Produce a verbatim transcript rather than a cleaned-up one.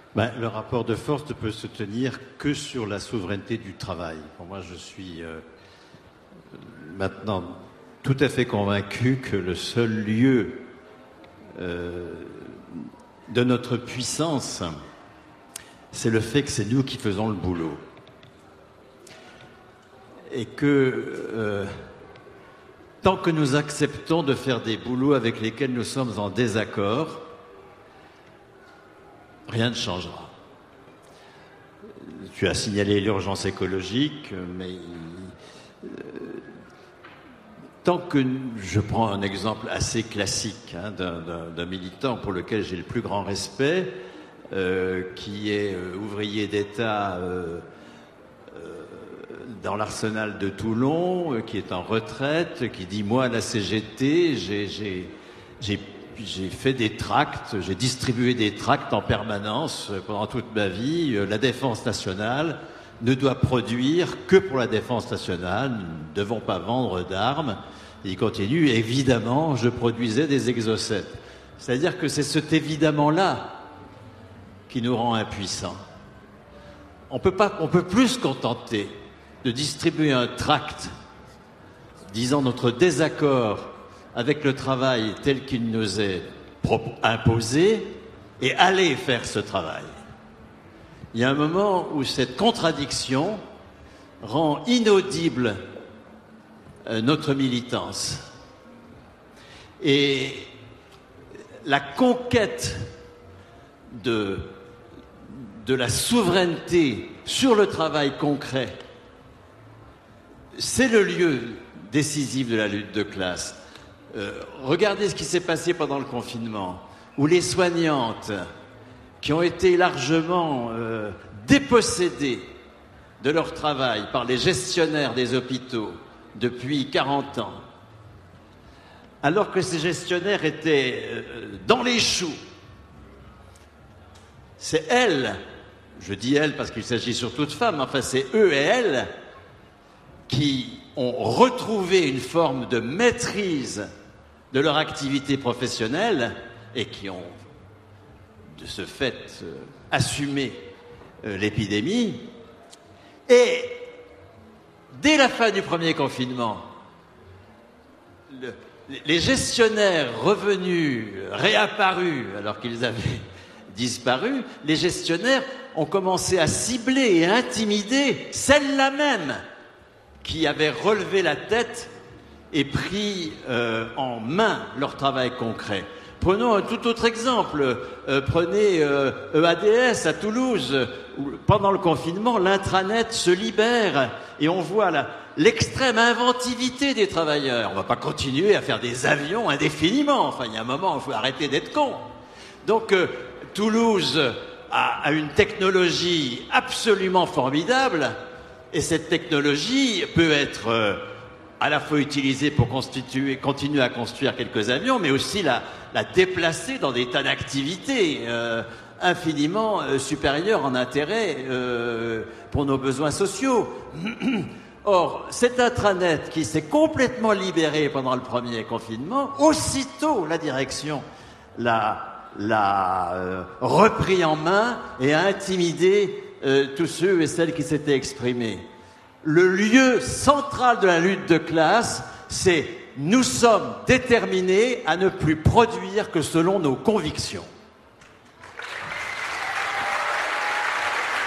Ben, le rapport de force ne peut se tenir que sur la souveraineté du travail. Pour moi, je suis euh, maintenant tout à fait convaincu que le seul lieu euh, de notre puissance, c'est le fait que c'est nous qui faisons le boulot. Et que euh, tant que nous acceptons de faire des boulots avec lesquels nous sommes en désaccord, rien ne changera. Tu as signalé l'urgence écologique, mais euh, tant que je prends un exemple assez classique hein, d'un, d'un, d'un militant pour lequel j'ai le plus grand respect, euh, qui est euh, ouvrier d'État euh, euh, dans l'arsenal de Toulon, euh, qui est en retraite, qui dit moi à la C G T, j'ai, j'ai, j'ai J'ai fait des tracts, j'ai distribué des tracts en permanence pendant toute ma vie. La défense nationale ne doit produire que pour la défense nationale. Nous ne devons pas vendre d'armes. Et il continue, évidemment, je produisais des exocètes. C'est-à-dire que c'est cet évidemment-là qui nous rend impuissants. On peut pas, on peut plus se contenter de distribuer un tract disant notre désaccord avec le travail tel qu'il nous est imposé et aller faire ce travail. Il y a un moment où cette contradiction rend inaudible euh, notre militance. Et la conquête de, de la souveraineté sur le travail concret, c'est le lieu décisif de la lutte de classe. Euh, regardez ce qui s'est passé pendant le confinement, où les soignantes qui ont été largement euh, dépossédées de leur travail par les gestionnaires des hôpitaux depuis quarante ans, alors que ces gestionnaires étaient euh, dans les choux, c'est elles, je dis elles parce qu'il s'agit surtout de femmes, enfin c'est eux et elles qui ont retrouvé une forme de maîtrise de leur activité professionnelle et qui ont, de ce fait, euh, assumé euh, l'épidémie. Et dès la fin du premier confinement, le, les gestionnaires revenus, réapparus alors qu'ils avaient disparu, les gestionnaires ont commencé à cibler et à intimider celles-là même qui avaient relevé la tête et pris euh, en main leur travail concret. Prenons un tout autre exemple. Euh, prenez euh, E A D S à Toulouse, où pendant le confinement, l'intranet se libère et on voit la, l'extrême inventivité des travailleurs. On ne va pas continuer à faire des avions indéfiniment. Enfin, il y a un moment où il faut arrêter d'être con. Donc, euh, Toulouse a, a une technologie absolument formidable et cette technologie peut être euh, à la fois utilisée pour constituer, continuer à construire quelques avions, mais aussi la, la déplacer dans des tas d'activités euh, infiniment euh, supérieures en intérêt euh, pour nos besoins sociaux. Or, cet intranet qui s'est complètement libéré pendant le premier confinement, aussitôt la direction l'a, l'a euh, repris en main et a intimidé euh, tous ceux et celles qui s'étaient exprimés. Le lieu central de la lutte de classe, c'est nous sommes déterminés à ne plus produire que selon nos convictions.